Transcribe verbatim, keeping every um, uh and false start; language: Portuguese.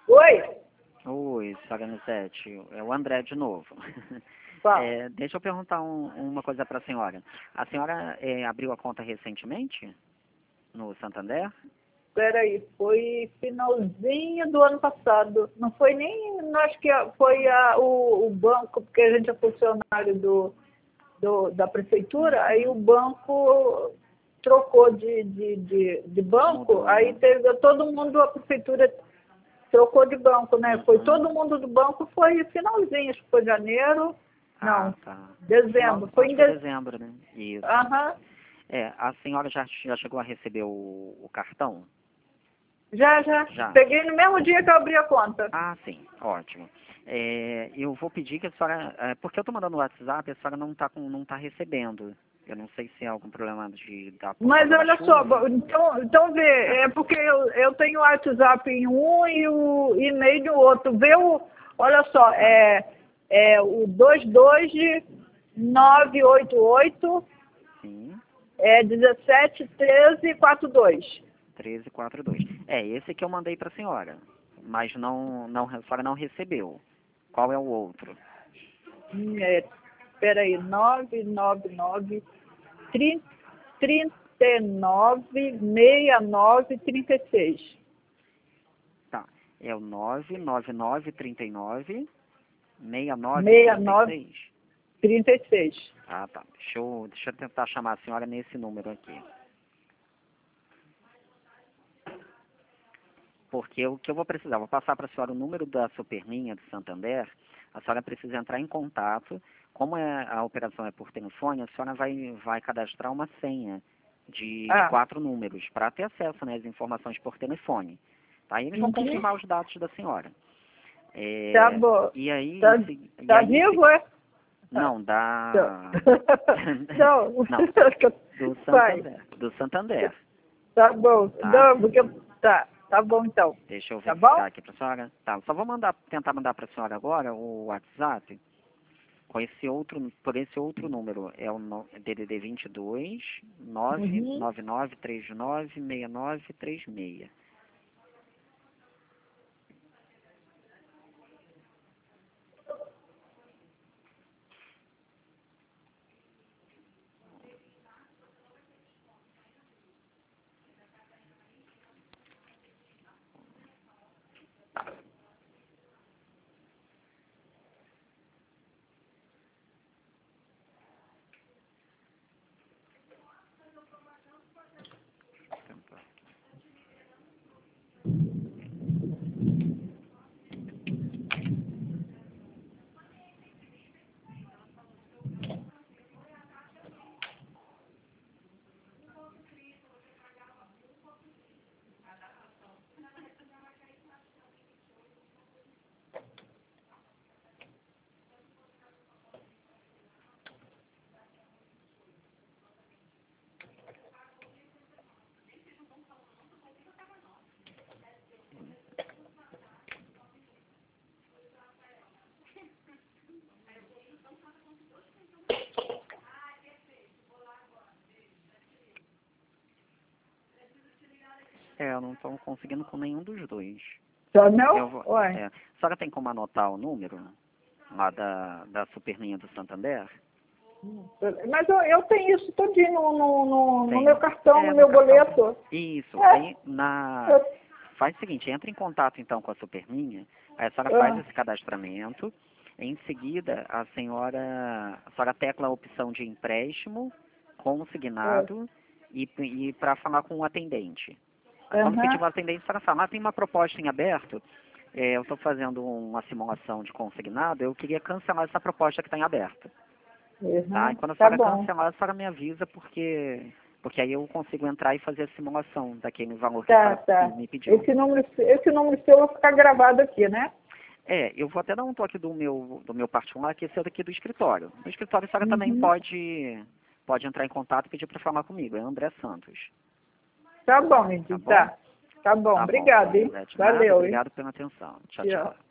Oi? Oi, senhora Anisete, é o André de novo. Fala. É, deixa eu perguntar um- uma coisa para a senhora. A senhora é, abriu a conta recentemente no Santander? Peraí, foi finalzinho do ano passado. Não foi nem, não, acho que a- foi a, o, o banco, porque a gente é funcionário do, do, da prefeitura, aí o banco trocou de, de, de, de banco, Mudou, aí né? teve todo mundo, a prefeitura trocou de banco, né? Foi Uhum. todo mundo do banco, foi finalzinho, acho que foi janeiro, Ah, não, tá. dezembro, Final, foi acho em que foi dezembro. dezembro, né? Isso. Aham. É, a senhora já, já chegou a receber o, o cartão? Já, já. Já? Peguei no mesmo dia que eu abri a conta. Ah, sim, ótimo. É, eu vou pedir que a senhora, é, porque eu estou mandando no WhatsApp, a senhora não está não tá recebendo. Eu não sei se é algum problema de da por Mas causa da olha só, chuva. então, então vê, é porque eu, eu tenho o WhatsApp em um e o e-mail no outro. Vê o, olha só, é, é o dois dois nove oito oito Sim, é dezessete treze quarenta e dois. treze quarenta e dois. É, esse que eu mandei para a senhora, mas não, não, a senhora não recebeu. Qual é o outro? Hum, É, peraí, nove nove nove trinta e nove sessenta e nove trinta e seis. Tá, é o nove nove nove trinta e nove sessenta e nove sessenta e trinta e nove seis. trinta e seis. Ah, tá. Deixa eu, deixa eu tentar chamar a senhora nesse número aqui. Porque o que eu vou precisar, vou passar para a senhora o número da Superminha do Santander, a senhora precisa entrar em contato. Como é, a operação é por telefone, a senhora vai, vai cadastrar uma senha de, de Ah, quatro números para ter acesso, né, às informações por telefone. Tá? E eles vão uhum. confirmar os dados da senhora. Tá É, bom. e aí, Tá, em se- e tá aí em se- vivo, é? Ah, não, tá. da... Não. não, do Vai. Santander. Do Santander, Tá bom. tá? Não, porque... Tá, tá bom então. Deixa eu Tá bom? verificar aqui para a senhora. Tá, só vou mandar, tentar mandar para a senhora agora o WhatsApp com esse outro, por esse outro número. É o no- D D D vinte e dois, nove Uhum. nove nove três nove seis nove três seis. É, eu não estou conseguindo com nenhum dos dois. Só não? Eu vou, Ué. é, a senhora tem como anotar o número lá da, da Superminha do Santander? Mas eu, eu tenho isso todinho no, no, no, no Tem. meu cartão, É, no no meu cartão. boleto. Isso. É. Aí na. Eu, Faz o seguinte, entra em contato então com a Superminha, aí a senhora faz ah, esse cadastramento, em seguida a senhora, a senhora tecla a opção de empréstimo, ah, consignado e, e para falar com o atendente. Aí quando pedir aham. o atendente, a senhora fala, ah, tem uma proposta em aberto, é, eu estou fazendo uma simulação de consignado, eu queria cancelar essa proposta que está em aberto. Tá? E Uhum. quando a Tá senhora bom. cancelar, a senhora me avisa, porque, porque aí eu consigo entrar e fazer a simulação daquele valor que a Tá, senhora tá. me pediu. Esse número, esse número seu vai ficar gravado aqui, né? É, eu vou até dar um toque do meu, do meu particular, que esse é daqui do escritório. No escritório a senhora também Uhum. pode, pode entrar em contato e pedir para falar comigo, é André Santos. Tá bom, Tá Edi, bom? tá. Tá bom. Tá bom, Obrigado, senhora hein? Elizabeth. Nada, Valeu, hein? obrigado pela atenção. Tchau, Tchau. tchau.